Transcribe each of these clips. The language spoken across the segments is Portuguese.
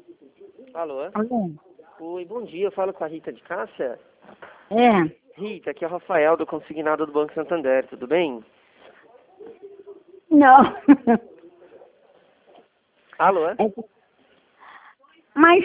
Alô? Alô? Oi, bom dia. Eu falo com a Rita de Cássia. É. Rita, aqui é o Rafael do Consignado do Banco Santander, tudo bem? Não. Alô? Mas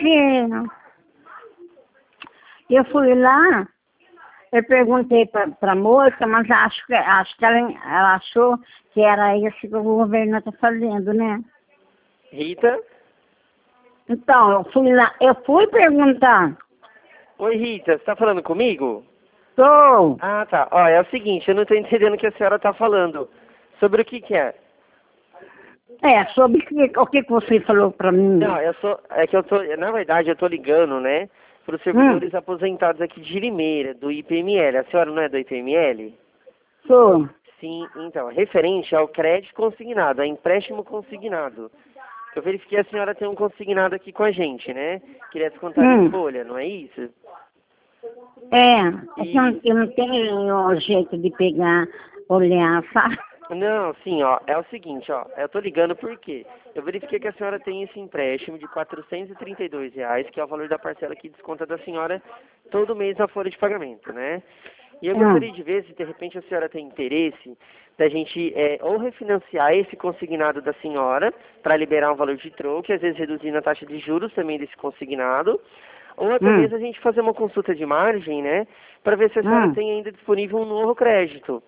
eu fui lá, eu perguntei pra moça, mas acho que ela achou que era isso que o governo está fazendo, né? Rita? Então, eu fui lá, eu fui perguntar. Oi, Rita, você tá falando comigo? Tô. Ah, tá. Ó, é o seguinte, eu não tô entendendo o que a senhora tá falando. Sobre o que que é? Sobre o que você falou pra mim? Não, na verdade, eu tô ligando, né, para os servidores aposentados aqui de Limeira, do IPML. A senhora não é do IPML? Sou. Sim, então, referente ao crédito consignado, a empréstimo consignado. Eu verifiquei que a senhora tem um consignado aqui com a gente, né? Queria descontar em folha, não é isso? É que eu não tenho jeito de pegar, olhar, sabe? Não, sim, ó, é o seguinte, ó, eu tô ligando porque eu verifiquei que a senhora tem esse empréstimo de R$ 432, que é o valor da parcela que desconta da senhora todo mês na folha de pagamento, né? E eu gostaria de ver se de repente a senhora tem interesse da gente ou refinanciar esse consignado da senhora para liberar um valor de troco, e às vezes reduzindo a taxa de juros também desse consignado, ou até mesmo a gente fazer uma consulta de margem, né, para ver se a senhora tem ainda disponível um novo crédito.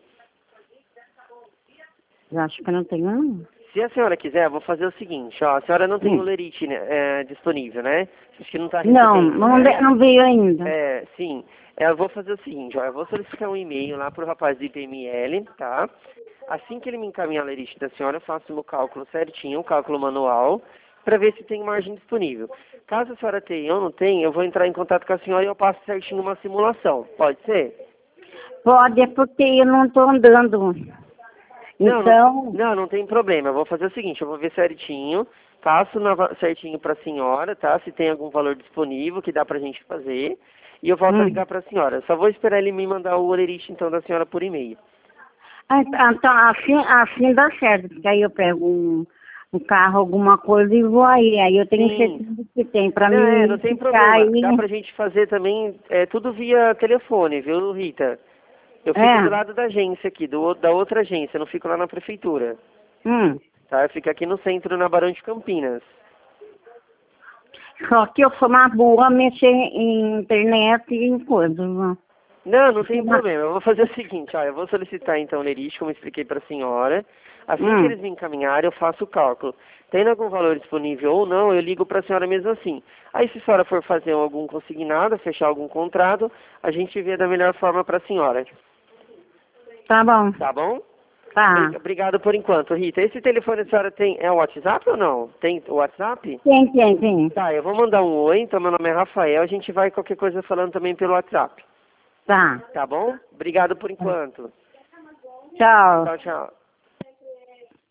Eu acho que eu não tenho, não. Se a senhora quiser, eu vou fazer o seguinte, ó, a senhora não tem o Lerite, né, disponível, né? Acho que não está recebendo, né? Não veio ainda. Sim. Eu vou fazer o seguinte, ó, eu vou solicitar um e-mail lá pro rapaz do IPML, tá? Assim que ele me encaminhar a Lerite da senhora, eu faço o meu cálculo certinho, o cálculo manual, para ver se tem margem disponível. Caso a senhora tenha ou não tenha, eu vou entrar em contato com a senhora e eu passo certinho uma simulação. Pode ser? Pode, é porque eu não estou andando. Então... Não tem problema. Eu vou fazer o seguinte, eu vou ver certinho, passo certinho para a senhora, tá? Se tem algum valor disponível que dá pra gente fazer. E eu volto a ligar para a senhora. Só vou esperar ele me mandar o olerite, então, da senhora por e-mail. Então, assim dá certo, porque aí eu pego um carro, alguma coisa e vou aí. Aí eu tenho certeza que tem pra mim. Não tem problema. Aí... Dá pra gente fazer também, tudo via telefone, viu, Rita? Eu fico do lado da agência aqui, da outra agência, eu não fico lá na prefeitura. Tá? Eu fico aqui no centro, na Barão de Campinas. Só que eu sou uma boa mexer em internet e em coisas. Não tem problema. Eu vou fazer o seguinte, ó, eu vou solicitar então o Lerite, como eu expliquei para a senhora. Assim que eles me encaminharem, eu faço o cálculo. Tendo algum valor disponível ou não, eu ligo para a senhora mesmo assim. Aí se a senhora for fazer algum consignado, fechar algum contrato, a gente vê da melhor forma para a senhora. Tá bom. Tá bom? Tá. Obrigado por enquanto, Rita. Esse telefone a senhora tem, é o WhatsApp ou não? Tem o WhatsApp? Tem. Tá, eu vou mandar um oi, então meu nome é Rafael, a gente vai qualquer coisa falando também pelo WhatsApp. Tá. Tá bom? Obrigado por enquanto. Tchau. Tchau.